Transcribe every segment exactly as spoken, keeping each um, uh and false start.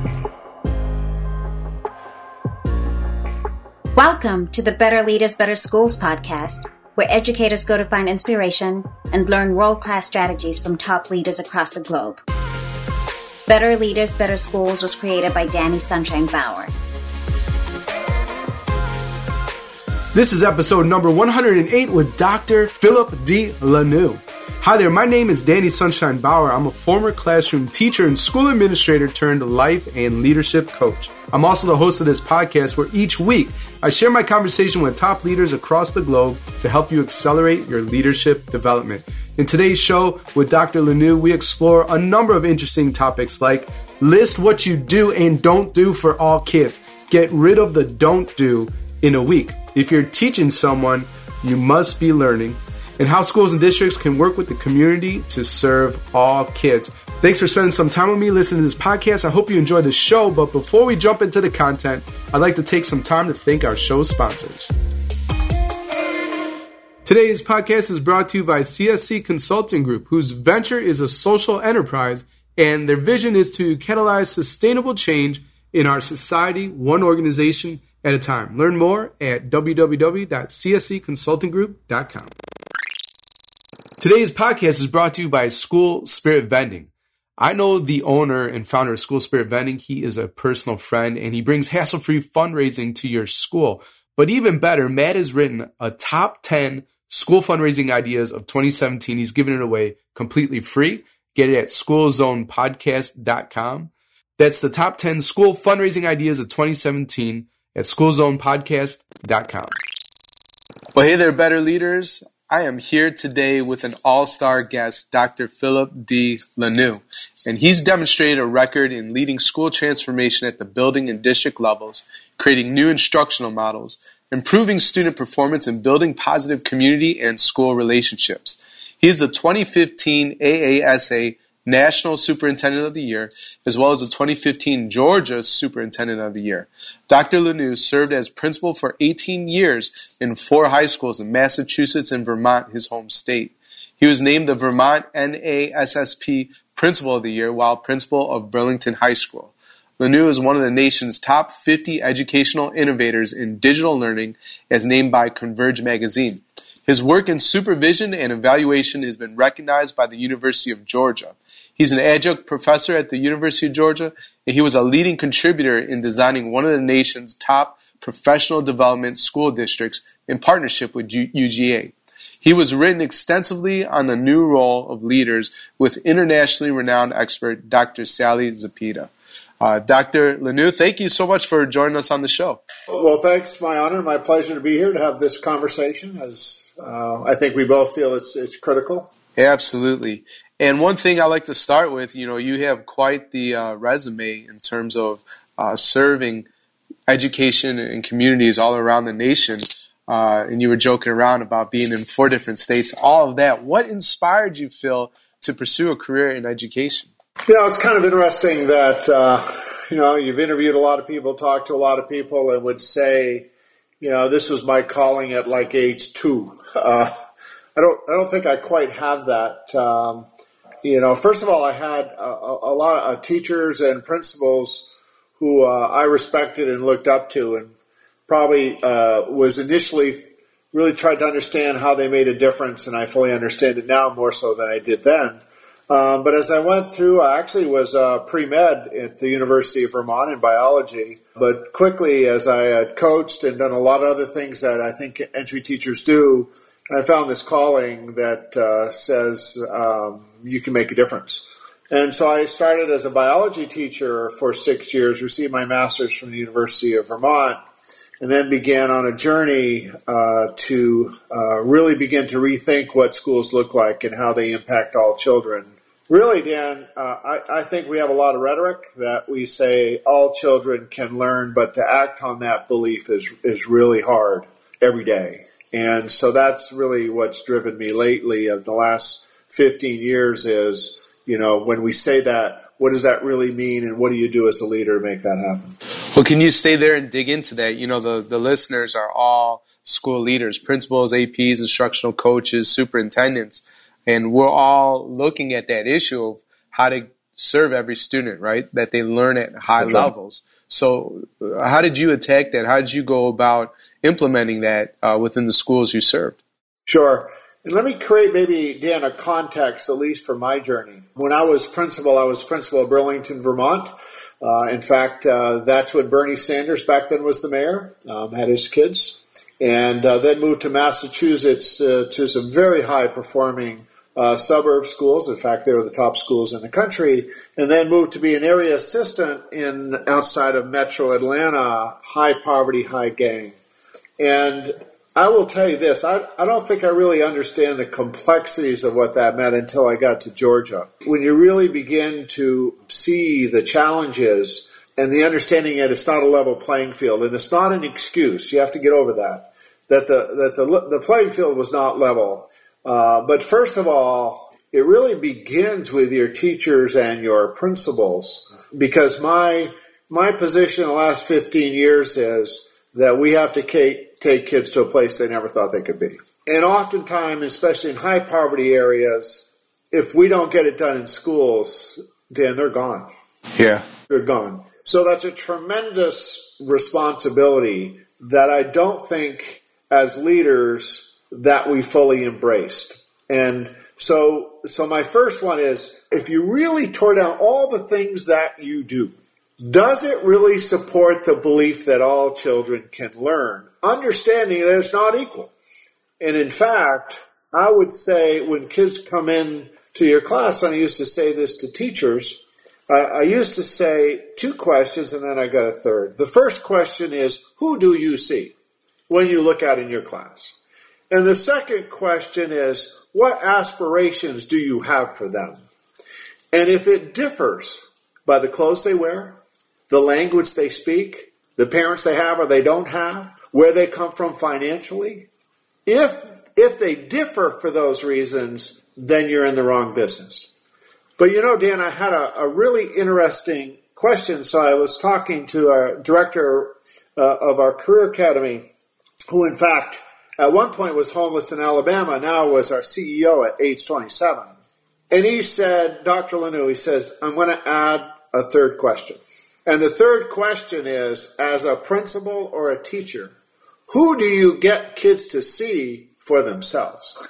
Welcome to the Better Leaders, Better Schools podcast, where educators go to find inspiration and learn world-class strategies from top leaders across the globe. Better Leaders, Better Schools was created by Danny Sunshine Bauer. This is episode number one hundred eight with Doctor Philip D. Lanoue. Hi there, my name is Danny Sunshine Bauer. I'm a former classroom teacher and school administrator turned life and leadership coach. I'm also the host of this podcast where each week I share my conversation with top leaders across the globe to help you accelerate your leadership development. In today's show with Doctor Lanoue, we explore a number of interesting topics like list what you do and don't do for all kids. Get rid of the don't do in a week. If you're teaching someone, you must be learning. And how schools and districts can work with the community to serve all kids. Thanks for spending some time with me listening to this podcast. I hope you enjoy the show, but before we jump into the content, I'd like to take some time to thank our show sponsors. Today's podcast is brought to you by C S C Consulting Group, whose venture is a social enterprise, and their vision is to catalyze sustainable change in our society, one organization at a time. Learn more at w w w dot c s c consulting group dot com. Today's podcast is brought to you by School Spirit Vending. I know the owner and founder of School Spirit Vending. He is a personal friend, and he brings hassle-free fundraising to your school. But even better, Matt has written a top ten school fundraising ideas of twenty seventeen. He's giving it away completely free. Get it at school zone podcast dot com. That's the top ten school fundraising ideas of twenty seventeen at school zone podcast dot com. Well, hey there, Better Leaders. I am here today with an all-star guest, Doctor Philip D. Lanoue, and he's demonstrated a record in leading school transformation at the building and district levels, creating new instructional models, improving student performance, and building positive community and school relationships. He is the twenty fifteen A A S A National Superintendent of the Year, as well as the twenty fifteen Georgia Superintendent of the Year. Doctor Lanoue served as principal for eighteen years in four high schools in Massachusetts and Vermont, his home state. He was named the Vermont N A S S P Principal of the Year while principal of Burlington High School. Lanoue is one of the nation's top fifty educational innovators in digital learning as named by Converge magazine. His work in supervision and evaluation has been recognized by the University of Georgia. He's an adjunct professor at the University of Georgia, and he was a leading contributor in designing one of the nation's top professional development school districts in partnership with U G A. He was written extensively on the new role of leaders with internationally renowned expert Doctor Sally Zepeda. Uh, Doctor Lanoue, thank you so much for joining us on the show. Well, thanks. My honor, my pleasure to be here to have this conversation, as uh, I think we both feel it's it's critical. Yeah, absolutely. And one thing I like to start with, you know, you have quite the uh, resume in terms of uh, serving education and communities all around the nation. Uh, and you were joking around about being in four different states, all of that. What inspired you, Phil, to pursue a career in education? You know, it's kind of interesting that, uh, you know, you've interviewed a lot of people, talked to a lot of people, and would say, you know, this was my calling at like age two. Uh, I don't, I don't think I quite have that. Um, You know, first of all, I had a, a lot of teachers and principals who uh, I respected and looked up to, and probably uh, was initially really tried to understand how they made a difference, and I fully understand it now more so than I did then. Um, but as I went through, I actually was uh, pre-med at the University of Vermont in biology. But quickly, as I had coached and done a lot of other things that I think entry teachers do, I found this calling that uh, says um, you can make a difference. And so I started as a biology teacher for six years, received my master's from the University of Vermont, and then began on a journey uh, to uh, really begin to rethink what schools look like and how they impact all children. Really, Dan, uh, I, I think we have a lot of rhetoric that we say all children can learn, but to act on that belief is is really hard every day. And so that's really what's driven me lately of the last fifteen years is, you know, when we say that, what does that really mean, and what do you do as a leader to make that happen? Well, can you stay there and dig into that? You know, the, the listeners are all school leaders, principals, A Ps, instructional coaches, superintendents, and we're all looking at that issue of how to serve every student, right? That they learn at high That's right. levels. So uh, how did you attack that? How did you go about implementing that uh, within the schools you served? Sure. And let me create maybe, Dan, a context, at least for my journey. When I was principal, I was principal of Burlington, Vermont. Uh, in fact, uh, that's when Bernie Sanders back then was the mayor, um, had his kids, and uh, then moved to Massachusetts uh, to some very high-performing uh, suburb schools. In fact, they were the top schools in the country, and then moved to be an area assistant in outside of Metro Atlanta, high poverty, high gang. And I will tell you this, I, I don't think I really understand the complexities of what that meant until I got to Georgia. When you really begin to see the challenges and the understanding that it's not a level playing field, and it's not an excuse, you have to get over that, that the, that the, the playing field was not level. Uh, but first of all, it really begins with your teachers and your principals, because my, my position in the last fifteen years is that we have to take take kids to a place they never thought they could be. And oftentimes, especially in high poverty areas, if we don't get it done in schools, Dan, they're gone. Yeah. They're gone. So that's a tremendous responsibility that I don't think as leaders that we fully embraced. And so, so my first one is, if you really tore down all the things that you do, does it really support the belief that all children can learn? Understanding that it's not equal. And in fact, I would say when kids come in to your class, and I used to say this to teachers, I, I used to say two questions and then I got a third. The first question is, who do you see when you look out in your class? And the second question is, what aspirations do you have for them? And if it differs by the clothes they wear, the language they speak, the parents they have or they don't have, where they come from financially, if if they differ for those reasons, then you're in the wrong business. But you know, Dan, I had a, a really interesting question. So I was talking to our director uh, of our Career Academy, who in fact at one point was homeless in Alabama, now was our C E O at age twenty-seven. And he said, Doctor Lanu, he says, I'm going to add a third question. And the third question is, as a principal or a teacher, who do you get kids to see for themselves?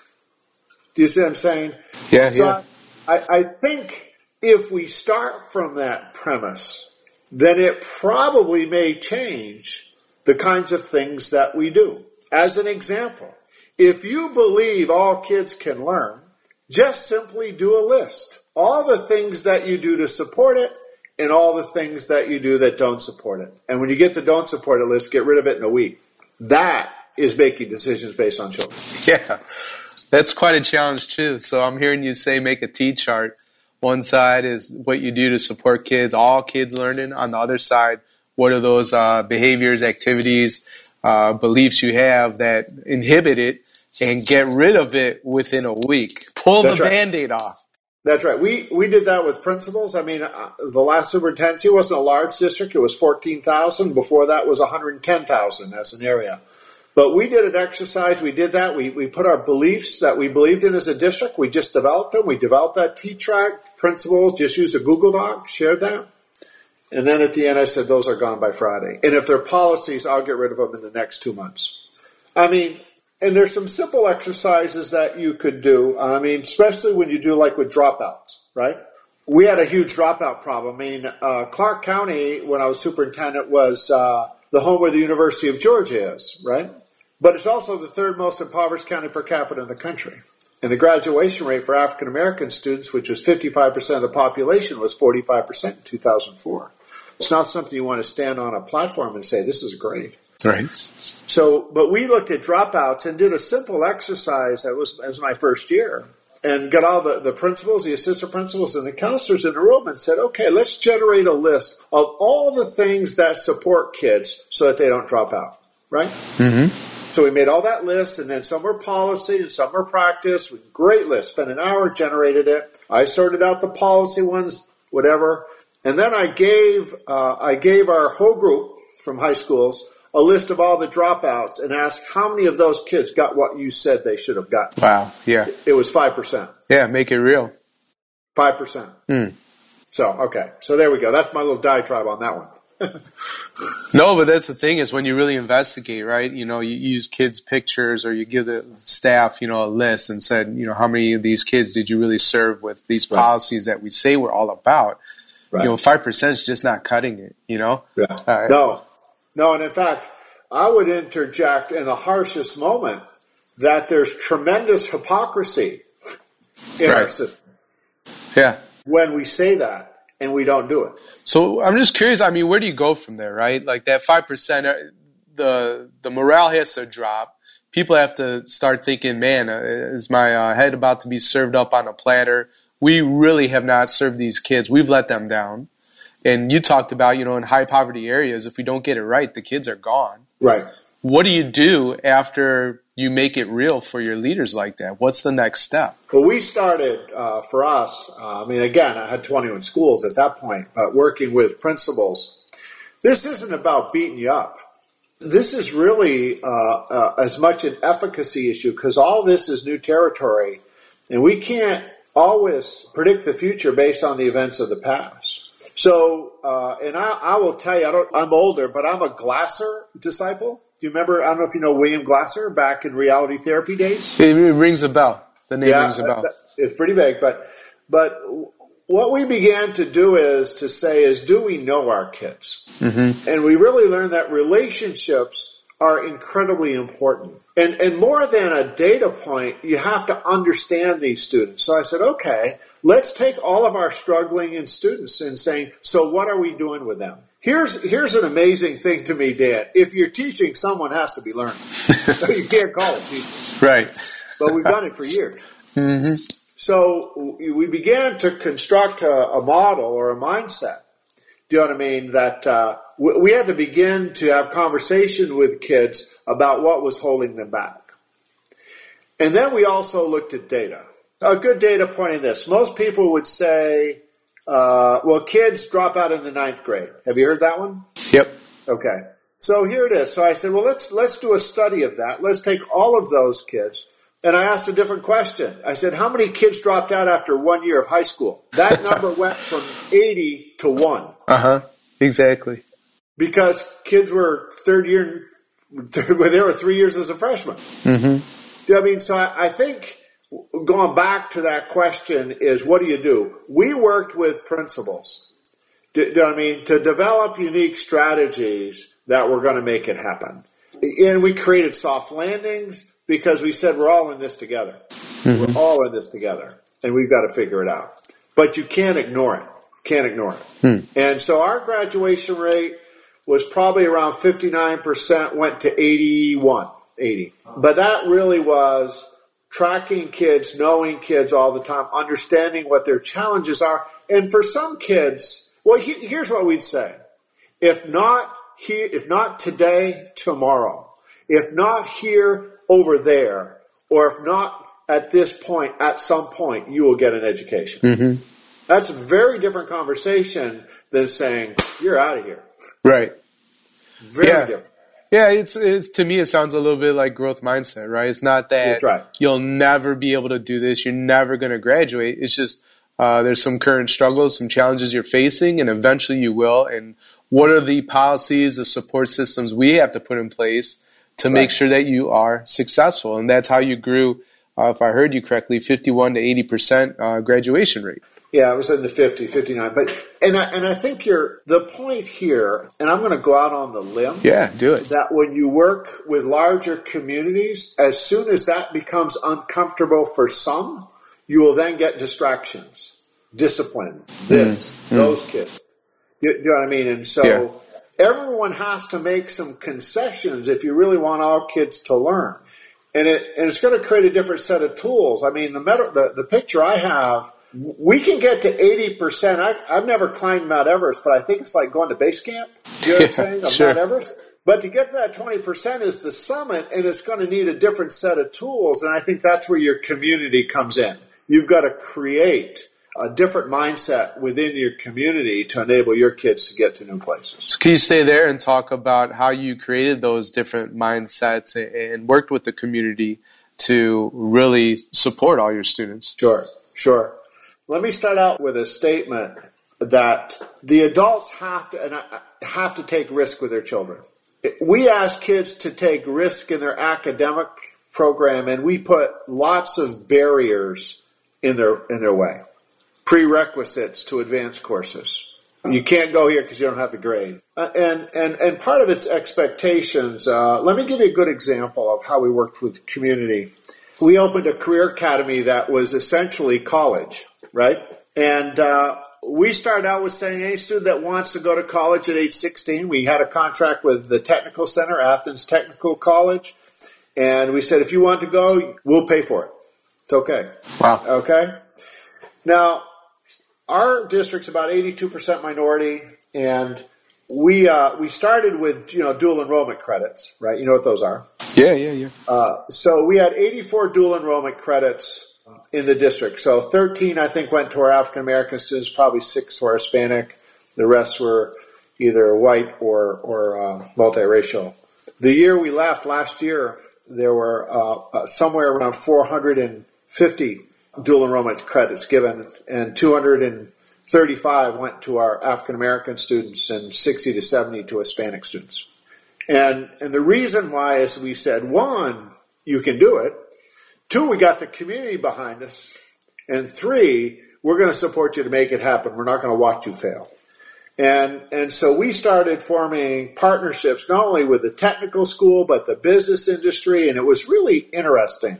Do you see what I'm saying? Yeah, so yeah. I, I think if we start from that premise, then it probably may change the kinds of things that we do. As an example, if you believe all kids can learn, just simply do a list. All the things that you do to support it, and all the things that you do that don't support it. And when you get the don't support it list, get rid of it in a week. That is making decisions based on children. Yeah, that's quite a challenge too. So I'm hearing you say make a T-chart. One side is what you do to support kids, all kids learning. On the other side, what are those uh, behaviors, activities, uh, beliefs you have that inhibit it, and get rid of it within a week. Pull That's the right. Band-Aid off. That's right. We we did that with principals. I mean, uh, the last superintendency wasn't a large district. It was fourteen thousand. Before that was one hundred ten thousand as an area. But we did an exercise. We did that. We we put our beliefs that we believed in as a district. We just developed them. We developed that T-track. Principals just used a Google Doc, shared that. And then at the end I said, those are gone by Friday. And if they're policies, I'll get rid of them in the next two months. I mean... And there's some simple exercises that you could do. I mean, especially when you do like with dropouts, right? We had a huge dropout problem. I mean, uh, Clark County, when I was superintendent, was uh, the home where the University of Georgia is, right? But it's also the third most impoverished county per capita in the country. And the graduation rate for African American students, which was fifty-five percent of the population, was forty-five percent in two thousand four. It's not something you want to stand on a platform and say, this is great. Right. So, but we looked at dropouts and did a simple exercise. That was, that was my first year. And got all the, the principals, the assistant principals, and the counselors in the room and said, okay, let's generate a list of all the things that support kids so that they don't drop out, right? Mm-hmm. So we made all that list, and then some were policy and some were practice. Great list. Spent an hour, generated it. I sorted out the policy ones, whatever. And then I gave uh, I gave our whole group from high schools a list of all the dropouts and asked how many of those kids got what you said they should have gotten. Wow, yeah. It was five percent. Yeah, make it real. five percent. Mm. So, okay. So there we go. That's my little diatribe on that one. No, but that's the thing is when you really investigate, right? You know, you use kids' pictures or you give the staff, you know, a list and said, you know, how many of these kids did you really serve with these right. policies that we say we're all about? Right. You know, five percent is just not cutting it, you know? Yeah. Uh, no. No, and in fact, I would interject in the harshest moment that there's tremendous hypocrisy in right. our system. Yeah. When we say that. And we don't do it. So I'm just curious, I mean, where do you go from there, right? Like that five percent, the the morale has to drop. People have to start thinking, man, uh, is my uh, head about to be served up on a platter? We really have not served these kids. We've let them down. And you talked about, you know, in high poverty areas, if we don't get it right, the kids are gone. Right. What do you do after you make it real for your leaders like that? What's the next step? Well, we started, uh, for us, uh, I mean, again, I had twenty-one schools at that point, but working with principals. This isn't about beating you up. This is really uh, uh, as much an efficacy issue because all this is new territory, and we can't always predict the future based on the events of the past. So, uh, and I, I will tell you, I don't, I'm older, but I'm a Glasser disciple. Do you remember, I don't know if you know William Glasser back in reality therapy days? It rings a bell. The name yeah, rings a bell. It's pretty vague, but but what we began to do is to say is, do we know our kids? Mm-hmm. And we really learned that relationships are incredibly important. And, and more than a data point, you have to understand these students. So I said, okay, let's take all of our struggling students and saying, so what are we doing with them? Here's here's an amazing thing to me, Dan. If you're teaching, someone has to be learning. You can't call it teaching. Right. But we've done it for years. Mm-hmm. So we began to construct a, a model or a mindset. Do you know what I mean? That uh, we, we had to begin to have conversation with kids about what was holding them back. And then we also looked at data. A good data point in this. Most people would say, Uh, well, kids drop out in the ninth grade. Have you heard that one? Yep. Okay. So here it is. So I said, well, let's let's do a study of that. Let's take all of those kids. And I asked a different question. I said, how many kids dropped out after one year of high school? That number went from eighty to one. Uh-huh. Exactly. Because kids were third year, they were three years as a freshman. Mm-hmm. I mean, so I, I think going back to that question is, what do you do? We worked with principals, do, do you know what I mean, to develop unique strategies that were going to make it happen. And we created soft landings because we said we're all in this together. Mm-hmm. We're all in this together, and we've got to figure it out. But you can't ignore it. Can't ignore it. Hmm. And so our graduation rate was probably around fifty-nine percent, went to eighty-one, eighty. But that really was tracking kids, knowing kids all the time, understanding what their challenges are. And for some kids, well, he, here's what we'd say. If not here, if not today, tomorrow. If not here, over there. Or if not at this point, at some point, you will get an education. Mm-hmm. That's a very different conversation than saying, you're out of here. Right. Very yeah. different. Yeah, it's it's to me it sounds a little bit like growth mindset, right? It's not that That's right. You'll never be able to do this, you're never going to graduate. It's just uh, there's some current struggles, some challenges you're facing, and eventually you will. And what are the policies, the support systems we have to put in place to right. make sure that you are successful? And that's how you grew, uh, if I heard you correctly, fifty-one to eighty percent uh, graduation rate. Yeah, it was in the fifty, fifty-nine. But and I and I think you're the point here, and I'm going to go out on the limb. Yeah, do it. That when you work with larger communities, as soon as that becomes uncomfortable for some, you will then get distractions, discipline, this, mm, those mm. kids. You, you know what I mean? And so yeah. everyone has to make some concessions if you really want all kids to learn. And it and it's going to create a different set of tools. I mean, the meta, the, the picture I have, we can get to eighty percent. I, I've never climbed Mount Everest, but I think it's like going to base camp. You know what I'm saying? Of sure. Mount Everest. But to get to that twenty percent is the summit, and it's going to need a different set of tools. And I think that's where your community comes in. You've got to create a different mindset within your community to enable your kids to get to new places. So can you stay there and talk about how you created those different mindsets and worked with the community to really support all your students? Sure, sure. Let me start out with a statement that the adults have to and have to take risk with their children. We ask kids to take risk in their academic program, and we put lots of barriers in their in their way, prerequisites to advanced courses. You can't go here because you don't have the grade. Uh, and, and, and part of its expectations, uh, let me give you a good example of how we worked with community. We opened a career academy that was essentially college, right? And uh, we started out with saying any student that wants to go to college at age sixteen, we had a contract with the Technical Center, Athens Technical College, and we said, if you want to go, we'll pay for it. It's okay. Wow. Okay? Now, our district's about eighty-two percent minority, and we uh, we started with, you know, dual enrollment credits, right? You know what those are? Yeah, yeah, yeah. Uh, so we had eighty-four dual enrollment credits in the district. So thirteen, I think, went to our African-American students, probably six to our Hispanic. The rest were either white or, or uh, multiracial. The year we left, last year, there were uh, uh, somewhere around four hundred fifty dual enrollment credits given, and two hundred thirty-five went to our African-American students and sixty to seventy to Hispanic students. And and the reason why is we said, one, you can do it. Two, we got the community behind us. And three, we're going to support you to make it happen. We're not going to watch you fail. And and so we started forming partnerships not only with the technical school, but the business industry. And it was really interesting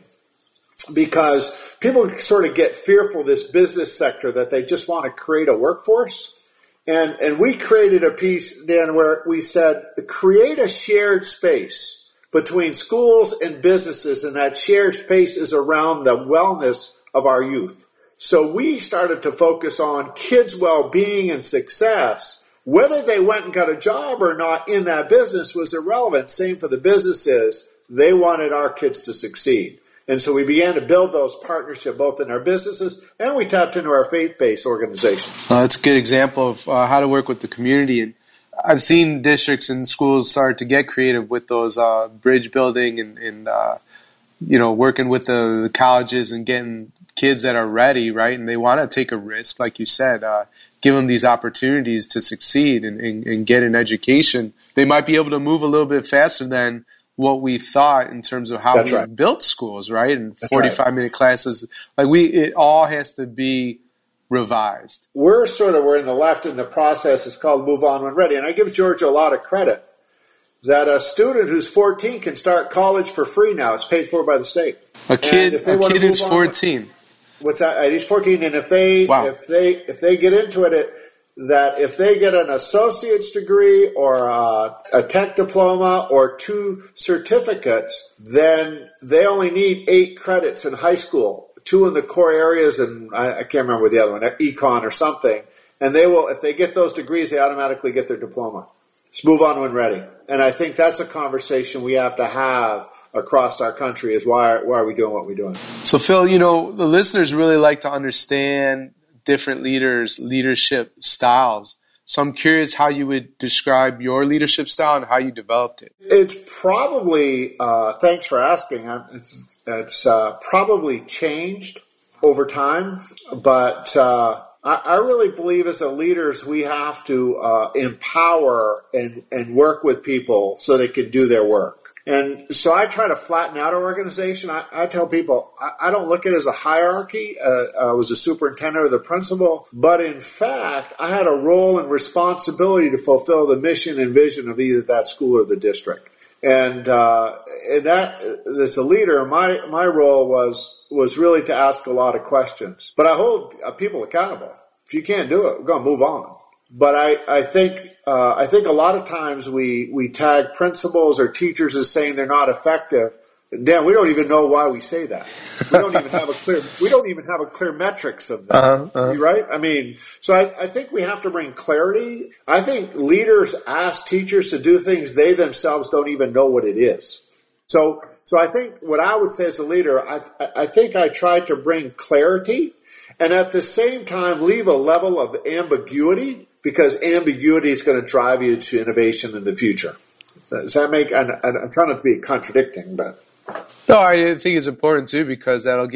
because people sort of get fearful of this business sector that they just want to create a workforce. And and we created a piece then where we said, create a shared space between schools and businesses, and that shared space is around the wellness of our youth. So we started to focus on kids' well-being and success. Whether they went and got a job or not in that business was irrelevant. Same for the businesses. They wanted our kids to succeed. And so we began to build those partnerships both in our businesses, and we tapped into our faith-based organizations. Uh, that's a good example of uh, how to work with the community. And I've seen districts and schools start to get creative with those uh, bridge building and, and uh, you know, working with the, the colleges and getting kids that are ready, right? And they want to take a risk, like you said, uh, give them these opportunities to succeed and, and, and get an education. They might be able to move a little bit faster than what we thought in terms of how That's we right. built schools, right? And That's forty-five right. minute classes, like we, it all has to be revised. We're sort of, we're in the left in the process. It's called Move On When Ready. And I give Georgia a lot of credit that a student who's fourteen can start college for free now. It's paid for by the state. A kid, a kid who's fourteen. What's that? He's fourteen, and if they Wow. if they if they get into it, it that if they get an associate's degree or a, a tech diploma or two certificates, then they only need eight credits in high school, two in the core areas, and I, I can't remember the other one, econ or something. And they will, if they get those degrees, they automatically get their diploma. Just move on when ready. And I think that's a conversation we have to have across our country is why, why are we doing what we're doing? So, Phil, you know, the listeners really like to understand different leaders' leadership styles. So I'm curious how you would describe your leadership style and how you developed it. It's probably, uh, thanks for asking, it's, it's uh, probably changed over time, but uh, I, I really believe as a leaders we have to uh, empower and, and work with people so they can do their work. And so I try to flatten out our organization. I, I tell people, I, I don't look at it as a hierarchy. Uh, I was a superintendent or the principal. But in fact, I had a role and responsibility to fulfill the mission and vision of either that school or the district. And, uh, and that, as a leader, my, my role was, was really to ask a lot of questions. But I hold uh, people accountable. If you can't do it, we're going to move on. But I, I think uh, I think a lot of times we, we tag principals or teachers as saying they're not effective. Dan, we don't even know why we say that. We don't even have a clear we don't even have a clear metrics of that. Uh-huh, uh-huh. Right? I mean, so I, I think we have to bring clarity. I think leaders ask teachers to do things they themselves don't even know what it is. So so I think what I would say as a leader, I I think I try to bring clarity and at the same time leave a level of ambiguity, because ambiguity is going to drive you to innovation in the future. Does that make, I'm, I'm trying not to be contradicting, but. No, I think it's important too, because that'll give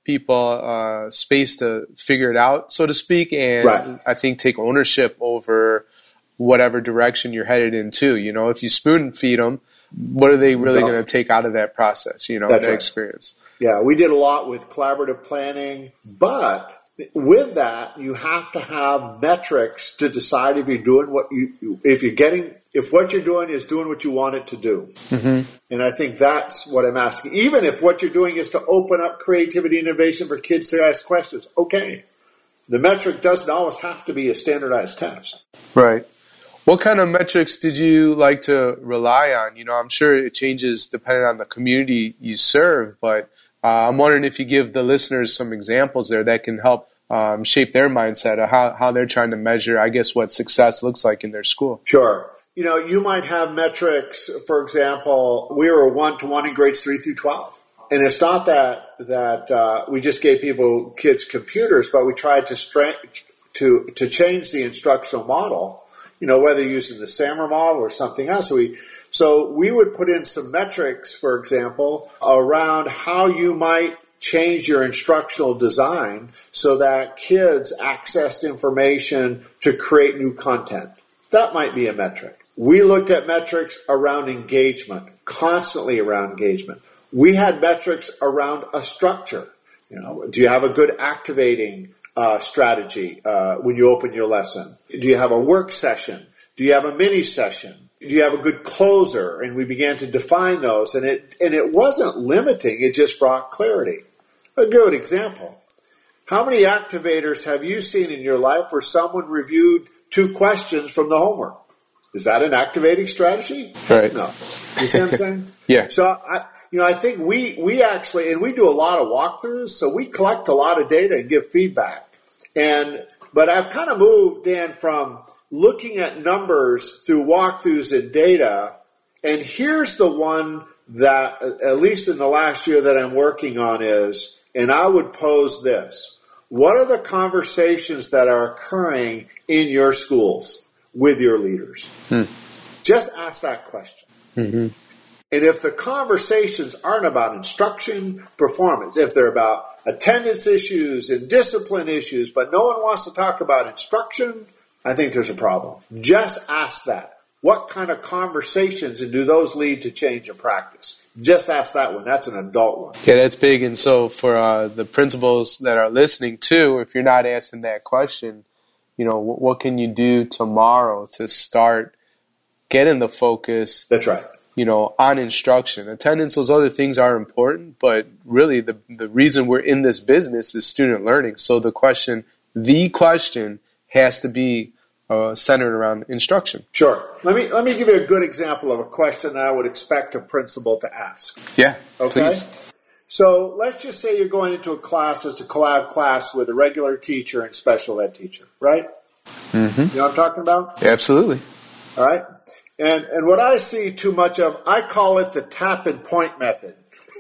people uh, space to figure it out, so to speak, and right. I think take ownership over whatever direction you're headed into. You know, if you spoon feed them, what are they really no. going to take out of that process, you know, That's that right. experience? Yeah, we did a lot with collaborative planning, but with that, you have to have metrics to decide if you're doing what you, if you're getting, if what you're doing is doing what you want it to do. Mm-hmm. And I think that's what I'm asking. Even if what you're doing is to open up creativity and innovation for kids to ask questions, okay. The metric doesn't always have to be a standardized test. Right. What kind of metrics did you like to rely on? You know, I'm sure it changes depending on the community you serve, but uh, I'm wondering if you give the listeners some examples there that can help um, shape their mindset of how, how they're trying to measure, I guess, what success looks like in their school. Sure. You know, you might have metrics, for example, we were one-to-one in grades three through twelve. And it's not that that uh, we just gave people, kids, computers, but we tried to strength, to to change the instructional model, you know, whether using the SAMR model or something else. So we, so we would put in some metrics, for example, around how you might change your instructional design so that kids accessed information to create new content. That might be a metric. We looked at metrics around engagement, constantly around engagement. We had metrics around a structure. You know, do you have a good activating uh, strategy uh, when you open your lesson? Do you have a work session? Do you have a mini session? Do you have a good closer? And we began to define those, and it and it wasn't limiting; it just brought clarity. A good example: how many activators have you seen in your life where someone reviewed two questions from the homework? Is that an activating strategy? Right. No. You see what I'm saying? Yeah. So I. You know, I think we, we actually, and we do a lot of walkthroughs, so we collect a lot of data and give feedback. And, but I've kind of moved, Dan, from looking at numbers through walkthroughs and data, and here's the one that, at least in the last year that I'm working on is, and I would pose this: what are the conversations that are occurring in your schools with your leaders? Hmm. Just ask that question. Mm-hmm. And if the conversations aren't about instruction, performance, if they're about attendance issues and discipline issues, but no one wants to talk about instruction, I think there's a problem. Just ask that. What kind of conversations, and do those lead to change in practice? Just ask that one. That's an adult one. Yeah, that's big. And so for uh, the principals that are listening too, if you're not asking that question, you know, what, what can you do tomorrow to start getting the focus? That's right. You know, on instruction. Attendance, those other things are important, but really the the reason we're in this business is student learning. So the question, the question has to be uh, centered around instruction. Sure. Let me let me give you a good example of a question that I would expect a principal to ask. Yeah, okay? Please. So let's just say you're going into a class, it's a collab class with a regular teacher and special ed teacher, right? Mm-hmm. You know what I'm talking about? Yeah, absolutely. All right. And and what I see too much of, I call it the tap and point method,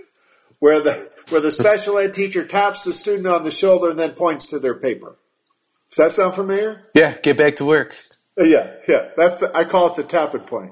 where the where the special ed teacher taps the student on the shoulder and then points to their paper. Does that sound familiar? Yeah, get back to work. Uh, yeah, yeah. That's the, I call it the tap and point.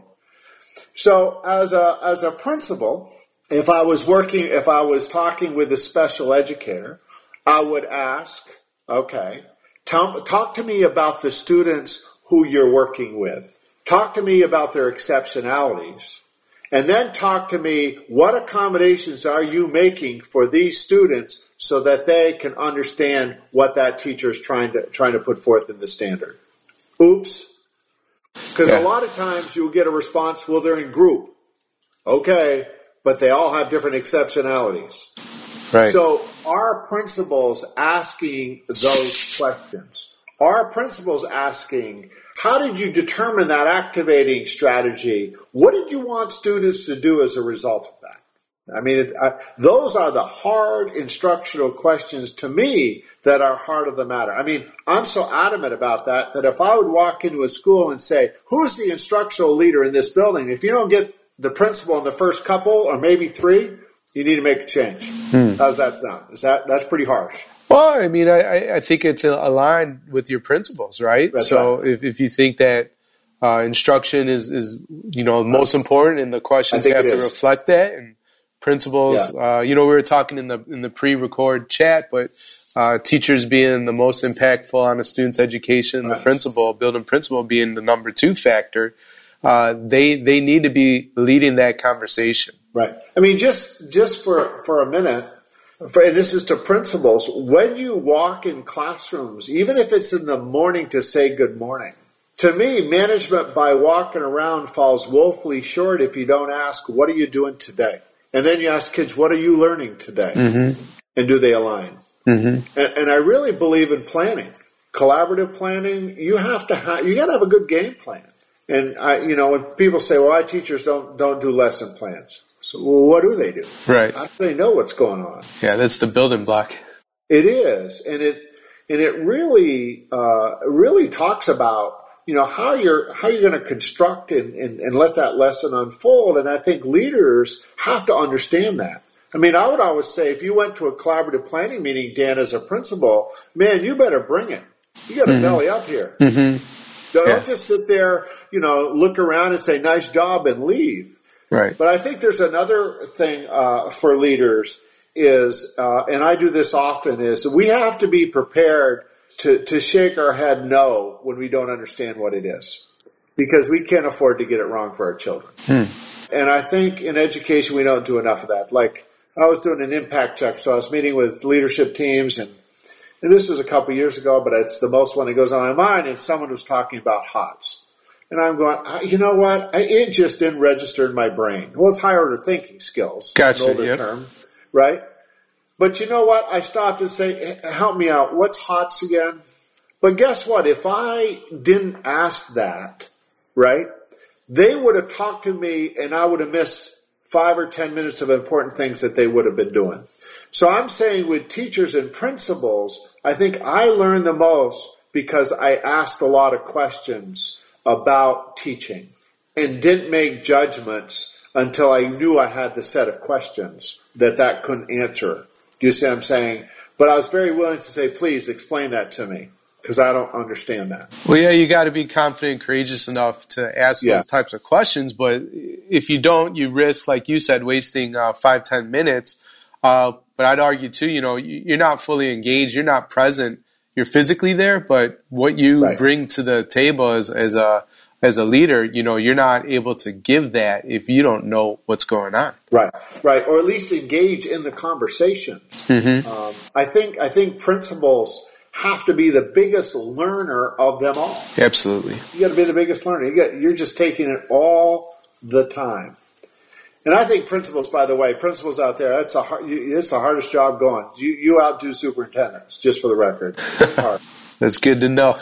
So as a as a principal, if I was working, if I was talking with a special educator, I would ask, okay, tell, talk to me about the students who you're working with. Talk to me about their exceptionalities, and then talk to me, what accommodations are you making for these students so that they can understand what that teacher is trying to trying to put forth in the standard. Oops. Because yeah. a lot of times you'll get a response, well, they're in group. Okay, but they all have different exceptionalities. Right. So our principals asking those questions, our principals asking, how did you determine that activating strategy? What did you want students to do as a result of that? I mean, it, I, those are the hard instructional questions to me that are heart of the matter. I mean, I'm so adamant about that, that if I would walk into a school and say, who's the instructional leader in this building? If you don't get the principal in the first couple or maybe three, you need to make a change. Hmm. How's that sound? Is that, that's pretty harsh. Well, I mean, I, I think it's aligned with your principles, right? That's so right. If, if you think that uh, instruction is, is, you know, most important and the questions have to is. reflect that, and principals. Yeah. Uh, you know, we were talking in the in the pre-record chat, but uh, teachers being the most impactful on a student's education, right. the principal, building principal being the number two factor. Uh, they they need to be leading that conversation. Right. I mean, just just for for a minute. For, and this is to principals, when you walk in classrooms, even if it's in the morning to say good morning, to me, management by walking around falls woefully short if you don't ask, what are you doing today? And then you ask kids, what are you learning today? Mm-hmm. And do they align? Mm-hmm. And, and I really believe in planning. Collaborative planning, you have to have, you got to have a good game plan. And I, you know, when people say, well, our teachers don't, don't do lesson plans. So, well, what do they do? Right. How do they know what's going on? Yeah, that's the building block. It is, and it and it really uh, really talks about you know how you're how you're going to construct and, and, and let that lesson unfold. And I think leaders have to understand that. I mean, I would always say if you went to a collaborative planning meeting, Dan, as a principal, man, you better bring it. You got to mm-hmm. belly up here. Mm-hmm. Don't yeah. just sit there, you know, look around and say nice job and leave. Right. But I think there's another thing uh, for leaders is, uh, and I do this often, is we have to be prepared to, to shake our head no when we don't understand what it is, because we can't afford to get it wrong for our children. Hmm. And I think in education we don't do enough of that. Like I was doing an impact check, so I was meeting with leadership teams, and, and this was a couple years ago, but it's the most one that goes on my mind, and someone was talking about H O T S. And I'm going, you know what? It just didn't register in my brain. Well, it's higher order thinking skills. Gotcha. An older Yep. term, right? But you know what? I stopped and say, help me out. What's H O T S again? But guess what? If I didn't ask that, right, they would have talked to me and I would have missed five or ten minutes of important things that they would have been doing. So I'm saying with teachers and principals, I think I learned the most because I asked a lot of questions about teaching and didn't make judgments until I knew I had the set of questions that that couldn't answer. Do you see what I'm saying? But I was very willing to say, please explain that to me, because I don't understand that. Well, yeah, you got to be confident and courageous enough to ask yeah. those types of questions. But if you don't, you risk, like you said, wasting uh, five, ten minutes. Uh, but I'd argue, too, you know, you're not fully engaged. You're not present. You're physically there, but what you right. bring to the table as, as a as a leader, you know, you're not able to give that if you don't know what's going on. Right, right, or at least engage in the conversations. Mm-hmm. Um, I think I think principals have to be the biggest learner of them all. Absolutely, you got to be the biggest learner. You got you're just taking it all the time. And I think principals, by the way, principals out there, that's a hard, it's the hardest job going. You you outdo superintendents, just for the record. It's hard. That's good to know.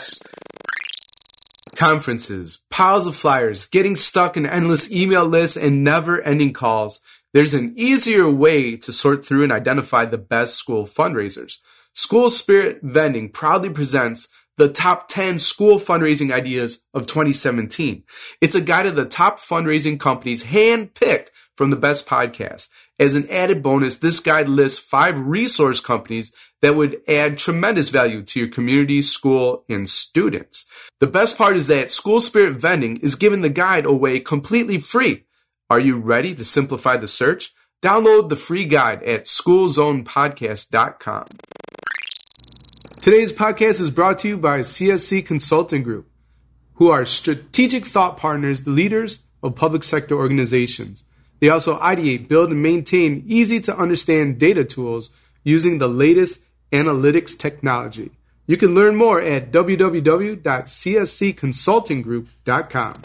Conferences, piles of flyers, getting stuck in endless email lists, and never-ending calls. There's an easier way to sort through and identify the best school fundraisers. School Spirit Vending proudly presents the top ten school fundraising ideas of twenty seventeen. It's a guide of the top fundraising companies hand-picked from the best podcasts. As an added bonus, this guide lists five resource companies that would add tremendous value to your community, school, and students. The best part is that School Spirit Vending is giving the guide away completely free. Are you ready to simplify the search? Download the free guide at school zone podcast dot com. Today's podcast is brought to you by C S C Consulting Group, who are strategic thought partners, the leaders of public sector organizations. They also ideate, build, and maintain easy-to-understand data tools using the latest analytics technology. You can learn more at w w w dot c s c consulting group dot com.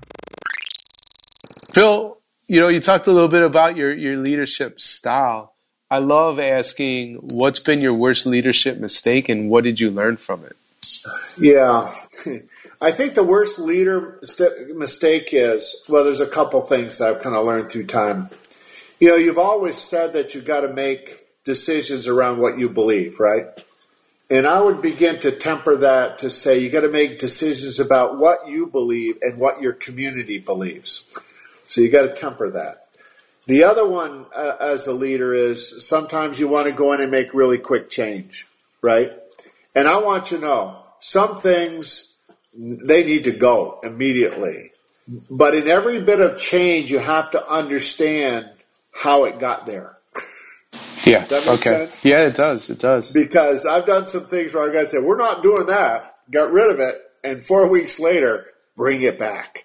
Phil, you know, you talked a little bit about your, your leadership style. I love asking, what's been your worst leadership mistake and what did you learn from it? Yeah. I think the worst leader mistake is, well, there's a couple things that I've kind of learned through time. You know, you've always said that you've got to make decisions around what you believe, right? And I would begin to temper that to say you got to make decisions about what you believe and what your community believes. So you got to temper that. The other one uh, as a leader is sometimes you want to go in and make really quick change, right? And I want you to know, some things, they need to go immediately. But in every bit of change, you have to understand how it got there. Yeah. Does that make Okay. sense? Yeah, it does. It does. Because I've done some things where I've got to say, we're not doing that. Got rid of it. And four weeks later, bring it back.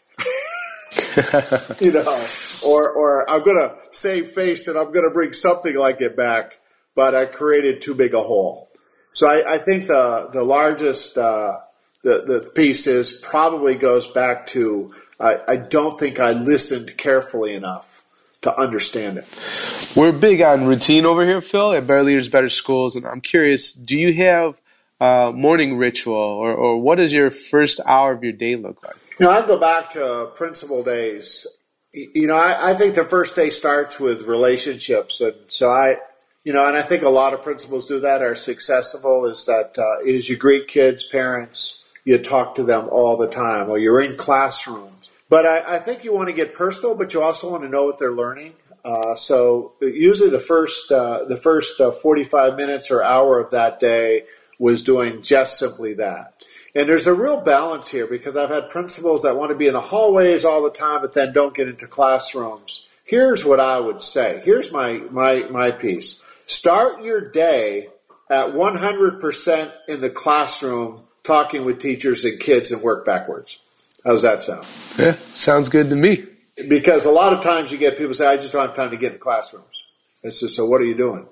you know, or, or I'm going to save face and I'm going to bring something like it back, but I created too big a hole. So I, I think the, the largest, uh, the, the piece is probably goes back to, I, I don't think I listened carefully enough to understand it. We're big on routine over here, Phil, at Better Leaders, Better Schools, and I'm curious, do you have a morning ritual, or, or what does your first hour of your day look like? You know, I go back to principal days. You know, I, I think the first day starts with relationships, and so I, you know, and I think a lot of principals do that, are successful, is that uh, is you greet kids, parents, you talk to them all the time, or you're in classrooms. But I, I think you want to get personal, but you also want to know what they're learning. Uh, so usually the first uh, the first uh, forty-five minutes or hour of that day was doing just simply that. And there's a real balance here, because I've had principals that want to be in the hallways all the time but then don't get into classrooms. Here's what I would say. Here's my, my, my piece. Start your day at one hundred percent in the classroom talking with teachers and kids and work backwards. How's that sound? Yeah, sounds good to me. Because a lot of times you get people say, I just don't have time to get in classrooms. It's just, so what are you doing?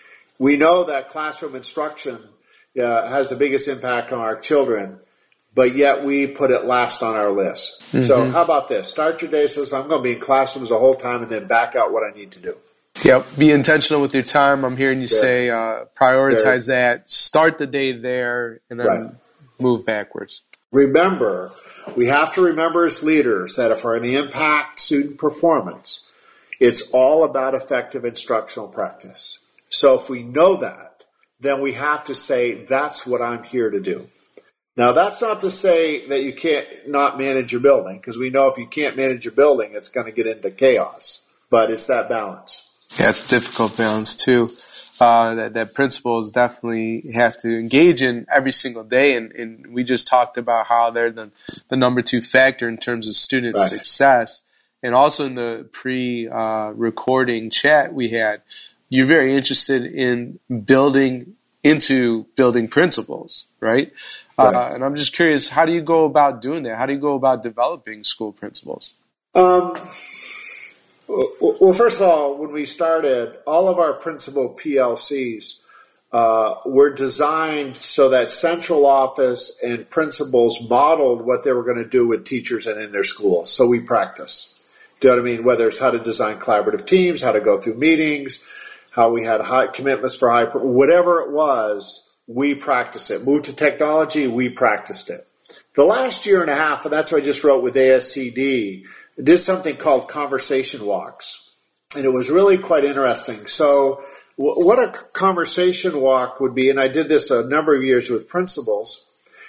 We know that classroom instruction uh, has the biggest impact on our children, but yet we put it last on our list. Mm-hmm. So how about this? Start your day says, I'm going to be in classrooms the whole time, and then back out what I need to do. Yep. Be intentional with your time. I'm hearing you yeah. say uh, prioritize there. that. Start the day there, and then right. move backwards. Remember, we have to remember as leaders that if we're going to impact student performance, it's all about effective instructional practice. So if we know that, then we have to say, that's what I'm here to do. Now, that's not to say that you can't not manage your building, because we know if you can't manage your building, it's going to get into chaos. But it's that balance. Yeah, it's a difficult balance, too. Uh, that, that principals definitely have to engage in every single day. And, and we just talked about how they're the, the number two factor in terms of student right. success. And also in the pre-recording uh, chat we had, you're very interested in building into building principals, right? right. Uh, and I'm just curious, how do you go about doing that? How do you go about developing school principals? Um. Well, first of all, when we started, all of our principal P L Cs uh, were designed so that central office and principals modeled what they were going to do with teachers and in their schools. So we practice. Do you know what I mean? Whether it's how to design collaborative teams, how to go through meetings, how we had high commitments for high, whatever it was, we practiced it. Moved to technology, we practiced it. The last year and a half, and that's what I just wrote with A S C D, did something called conversation walks, and it was really quite interesting. So w- what a conversation walk would be, and I did this a number of years with principals,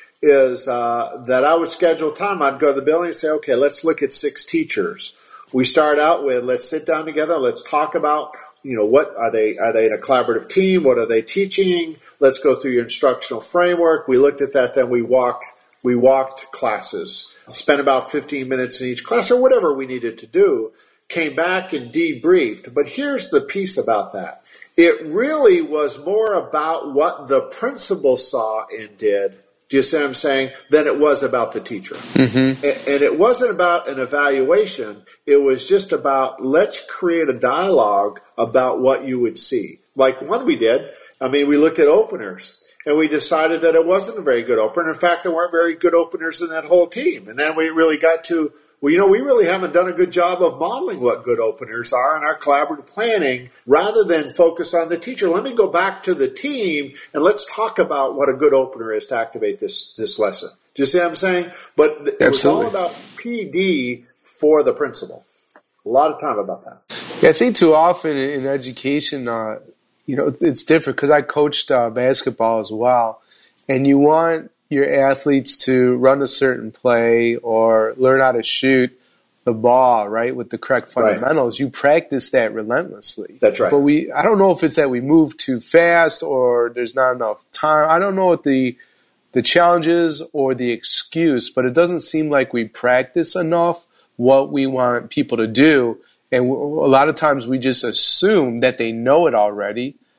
is uh, that I would schedule time. I'd go to the building and say, okay, let's look at six teachers. We start out with, let's sit down together, let's talk about, you know, what are they, are they in a collaborative team? What are they teaching? Let's go through your instructional framework. We looked at that, then we walked, we walked classes. Spent about fifteen minutes in each class or whatever we needed to do, came back and debriefed. But here's the piece about that. It really was more about what the principal saw and did, do you see what I'm saying, than it was about the teacher. Mm-hmm. And, and it wasn't about an evaluation. It was just about, let's create a dialogue about what you would see. Like one we did, I mean, we looked at openers. And we decided that it wasn't a very good opener. In fact, there weren't very good openers in that whole team. And then we really got to, well, you know, we really haven't done a good job of modeling what good openers are in our collaborative planning rather than focus on the teacher. Let me go back to the team and let's talk about what a good opener is to activate this, this lesson. Do you see what I'm saying? But it Absolutely. was all about P D for the principal. A lot of time about that. Yeah, I think too often in education, uh, you know, it's different because I coached uh, basketball as well, and you want your athletes to run a certain play or learn how to shoot the ball, right, with the correct fundamentals. Right. You practice that relentlessly. That's right. But we, I don't know if it's that we move too fast or there's not enough time. I don't know what the the challenge is or the excuse, but it doesn't seem like we practice enough what we want people to do. And a lot of times we just assume that they know it already,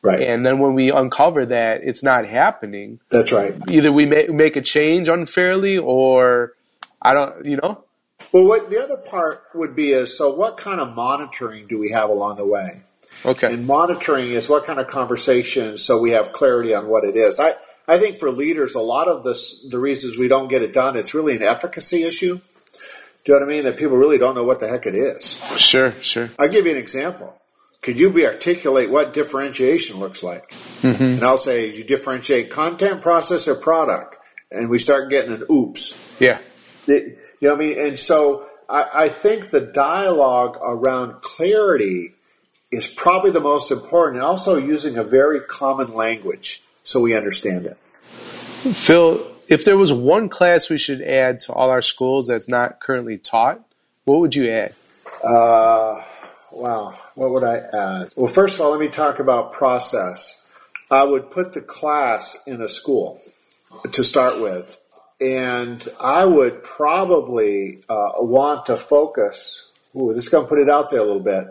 Right. And then when we uncover that it's not happening, that's right. Either we make, make a change unfairly or I don't, you know. Well, what the other part would be is, so what kind of monitoring do we have along the way? Okay. And monitoring is what kind of conversations so we have clarity on what it is. I, I think for leaders, a lot of this, the reasons we don't get it done, it's really an efficacy issue. Do you know what I mean? That people really don't know what the heck it is. Sure, sure. I'll give you an example. Could you be articulate what differentiation looks like? Mm-hmm. And I'll say, you differentiate content, process, or product. And we start getting an oops. Yeah. It, you know what I mean? And so I, I think the dialogue around clarity is probably the most important, and also using a very common language so we understand it. Phil, if there was one class we should add to all our schools that's not currently taught, what would you add? Uh, wow, what would I add? Well, first of all, let me talk about process. I would put the class in a school to start with. And I would probably uh, want to focus, ooh, this is going to put it out there a little bit.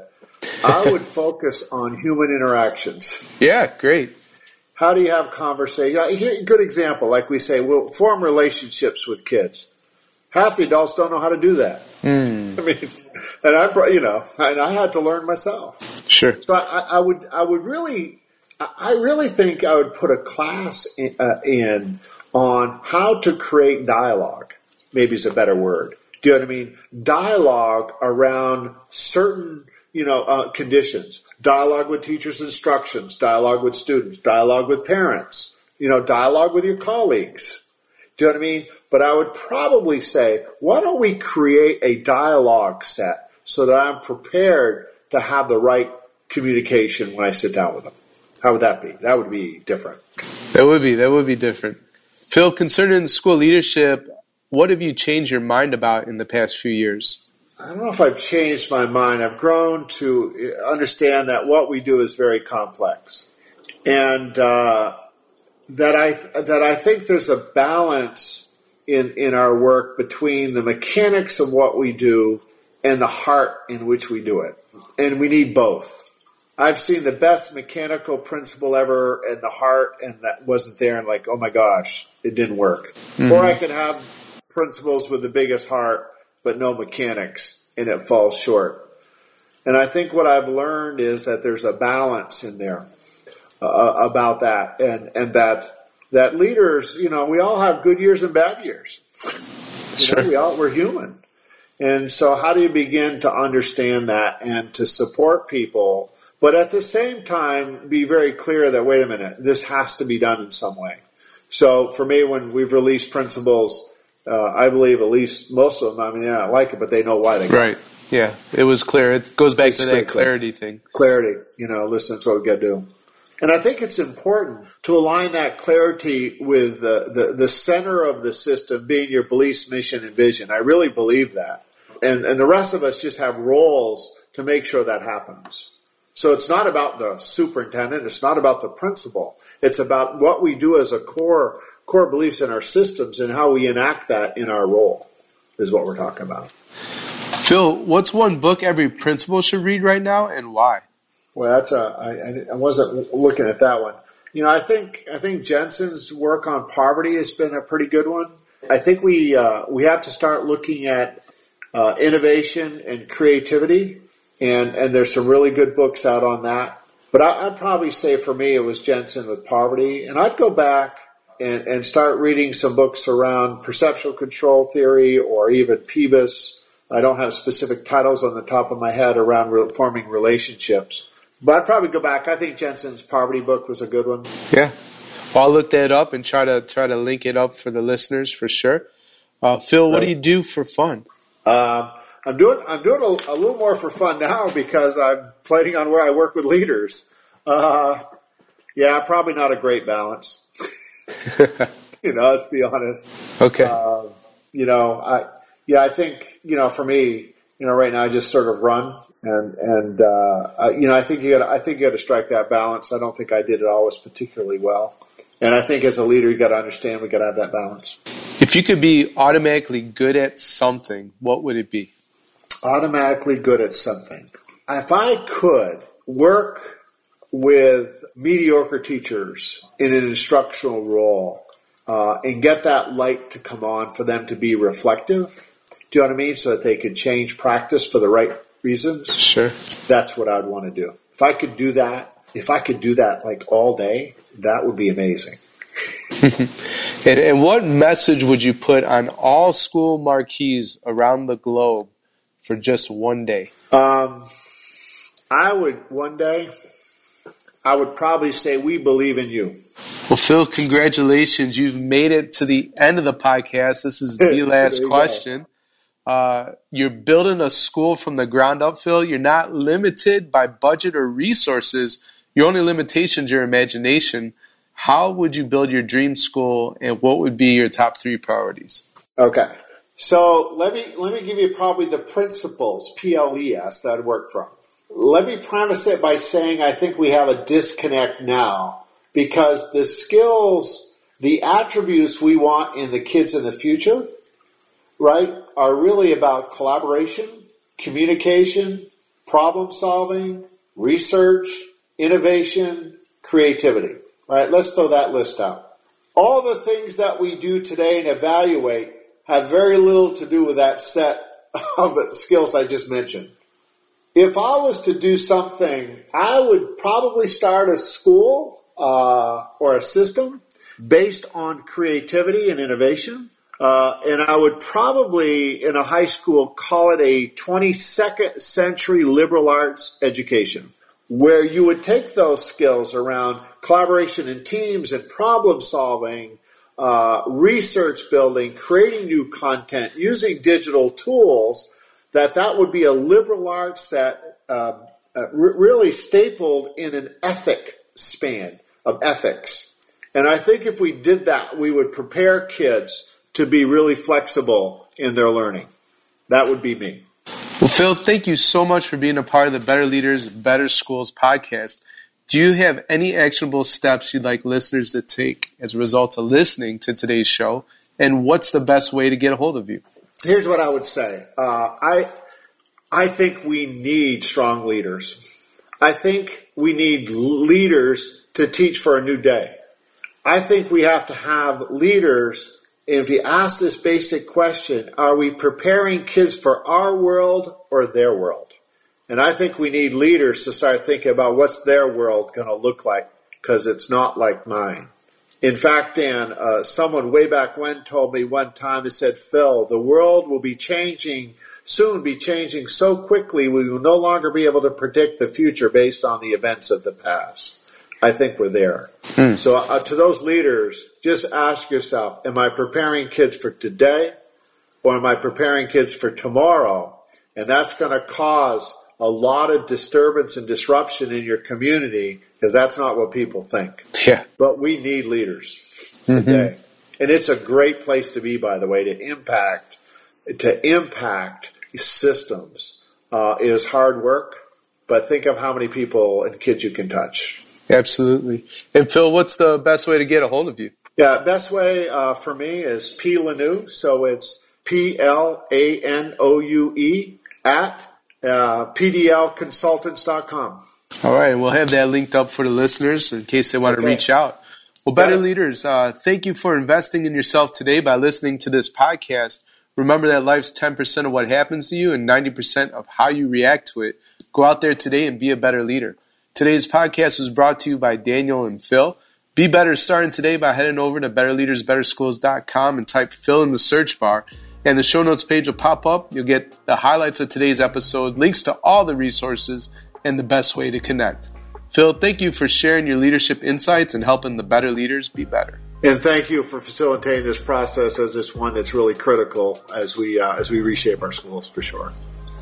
I would focus on human interactions. Yeah, great. How do you have conversation? Here, good example, like we say, we'll form relationships with kids. Half the adults don't know how to do that. Mm. I mean, and I, you know, and I had to learn myself. Sure. So I, I would, I would really, I really think I would put a class in, uh, in on how to create dialogue, maybe is a better word. Do you know what I mean? Dialogue around certain, you know, uh, conditions. Dialogue with teachers' instructions, dialogue with students, dialogue with parents, you know, dialogue with your colleagues. Do you know what I mean? But I would probably say, why don't we create a dialogue set so that I'm prepared to have the right communication when I sit down with them? How would that be? That would be different. That would be. That would be different. Phil, concerning school leadership, what have you changed your mind about in the past few years? I don't know if I've changed my mind. I've grown to understand that what we do is very complex, and uh, that I that I think there's a balance in in our work between the mechanics of what we do and the heart in which we do it, and we need both. I've seen the best mechanical principle ever and the heart, and that wasn't there, and like, oh my gosh, it didn't work. Mm-hmm. Or I could have principles with the biggest heart, but no mechanics, and it falls short. And I think what I've learned is that there's a balance in there uh, about that, and, and that that leaders, you know, we all have good years and bad years. you Sure. know, we all, we're human. And so how do you begin to understand that and to support people, but at the same time, be very clear that, wait a minute, this has to be done in some way. So for me, when we've released principles, uh, I believe at least most of them, I mean, yeah, I like it, but they know why they Right. It. Yeah, it was clear. It goes back it's to that clarity thing. Clarity, you know, listen, that's what we got to do. And I think it's important to align that clarity with the, the, the center of the system being your beliefs, mission, and vision. I really believe that. And, and the rest of us just have roles to make sure that happens. So it's not about the superintendent. It's not about the principal. It's about what we do as a core core beliefs in our systems and how we enact that in our role is what we're talking about. Phil, what's one book every principal should read right now, and why? Well, that's a. I, I wasn't looking at that one. You know, I think I think Jensen's work on poverty has been a pretty good one. I think we uh, we have to start looking at uh, innovation and creativity. And and there's some really good books out on that. But I, I'd probably say for me it was Jensen with poverty. And I'd go back and, and start reading some books around perceptual control theory or even P B I S. I don't have specific titles on the top of my head around re- forming relationships. But I'd probably go back. I think Jensen's poverty book was a good one. Yeah. Well, I'll look that up and try to try to link it up for the listeners for sure. Uh, Phil, what right. do you do for fun? Um, I'm doing I'm doing a, a little more for fun now because I'm planning on where I work with leaders. Uh, yeah, probably not a great balance. you know, let's be honest. Okay. Uh, you know, I yeah, I think you know for me, you know, right now I just sort of run and and uh, I, you know I think you got I think you got to strike that balance. I don't think I did it always particularly well, and I think as a leader you got to understand we got to have that balance. If you could be automatically good at something, what would it be? Automatically good at something. If I could work with mediocre teachers in an instructional role uh, and get that light to come on for them to be reflective. Do you know what I mean? So that they could change practice for the right reasons. Sure. That's what I'd want to do. If I could do that, if I could do that like all day, that would be amazing. and, and what message would you put on all school marquees around the globe for just one day? Um, I would, one day, I would probably say, we believe in you. Well, Phil, congratulations. You've made it to the end of the podcast. This is the last question. Uh, you're building a school from the ground up, Phil. You're not limited by budget or resources. Your only limitation is your imagination. How would you build your dream school, and what would be your top three priorities? Okay. So let me let me give you probably the principles, P L E S, that I'd work from. Let me premise it by saying I think we have a disconnect now because the skills, the attributes we want in the kids in the future, right, are really about collaboration, communication, problem solving, research, innovation, creativity. Right, let's throw that list out. All the things that we do today and evaluate have very little to do with that set of skills I just mentioned. If I was to do something, I would probably start a school uh, or a system based on creativity and innovation. Uh, and I would probably, in a high school, call it a twenty-second century liberal arts education, where you would take those skills around collaboration in teams and problem solving, uh, research building, creating new content, using digital tools, that that would be a liberal arts that uh, uh, r- really stapled in an ethic span of ethics. And I think if we did that, we would prepare kids to be really flexible in their learning. That would be me. Well, Phil, thank you so much for being a part of the Better Leaders, Better Schools podcast. Do you have any actionable steps you'd like listeners to take as a result of listening to today's show? And what's the best way to get a hold of you? Here's what I would say. Uh, I I think we need strong leaders. I think we need leaders to teach for a new day. I think we have to have leaders. If you ask this basic question, are we preparing kids for our world or their world? And I think we need leaders to start thinking about what's their world going to look like, because it's not like mine. In fact, Dan, uh, someone way back when told me one time, he said, Phil, the world will be changing, soon be changing so quickly we will no longer be able to predict the future based on the events of the past. I think we're there. Mm. So uh, to those leaders, just ask yourself, am I preparing kids for today or am I preparing kids for tomorrow? And that's going to cause a lot of disturbance and disruption in your community, because that's not what people think. Yeah. But we need leaders today. Mm-hmm. And it's a great place to be, by the way, to impact, to impact systems uh, is hard work, but think of how many people and kids you can touch. Absolutely. And Phil, what's the best way to get a hold of you? Yeah, best way uh, for me is P. Lanoue, so it's P L A N O U E at uh, P D L consultants dot com. All right, we'll have that linked up for the listeners in case they want okay. to reach out. Well, Better Leaders, uh, thank you for investing in yourself today by listening to this podcast. Remember that life's ten percent of what happens to you and ninety percent of how you react to it. Go out there today and be a better leader. Today's podcast was brought to you by Daniel and Phil. Be better starting today by heading over to better leaders better schools dot com and type Phil in the search bar. And the show notes page will pop up. You'll get the highlights of today's episode, links to all the resources, and the best way to connect. Phil, thank you for sharing your leadership insights and helping the better leaders be better. And thank you for facilitating this process, as it's one that's really critical as we uh, as we reshape our schools, for sure.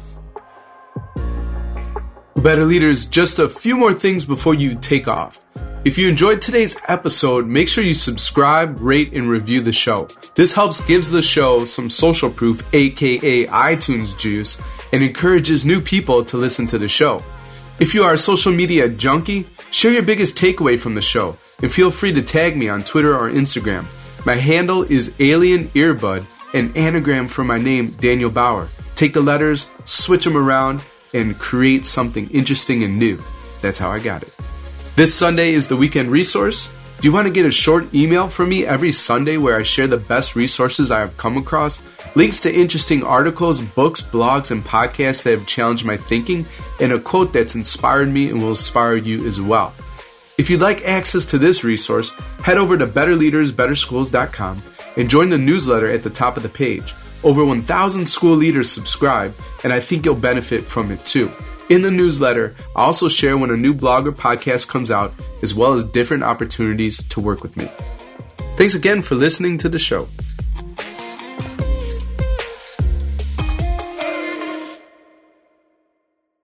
Better Leaders, just a few more things before you take off. If you enjoyed today's episode, make sure you subscribe, rate, and review the show. This helps gives the show some social proof, aka iTunes juice, and encourages new people to listen to the show. If you are a social media junkie, share your biggest takeaway from the show, and feel free to tag me on Twitter or Instagram. My handle is Alien Earbud, an anagram for my name, Daniel Bauer. Take the letters, switch them around, and create something interesting and new. That's how I got it. This Sunday is the weekend resource. Do you want to get a short email from me every Sunday where I share the best resources I have come across, links to interesting articles, books, blogs, and podcasts that have challenged my thinking, and a quote that's inspired me and will inspire you as well? If you'd like access to this resource, head over to better leaders better schools dot com and join the newsletter at the top of the page. Over one thousand school leaders subscribe, and I think you'll benefit from it too. In the newsletter, I also share when a new blog or podcast comes out, as well as different opportunities to work with me. Thanks again for listening to the show.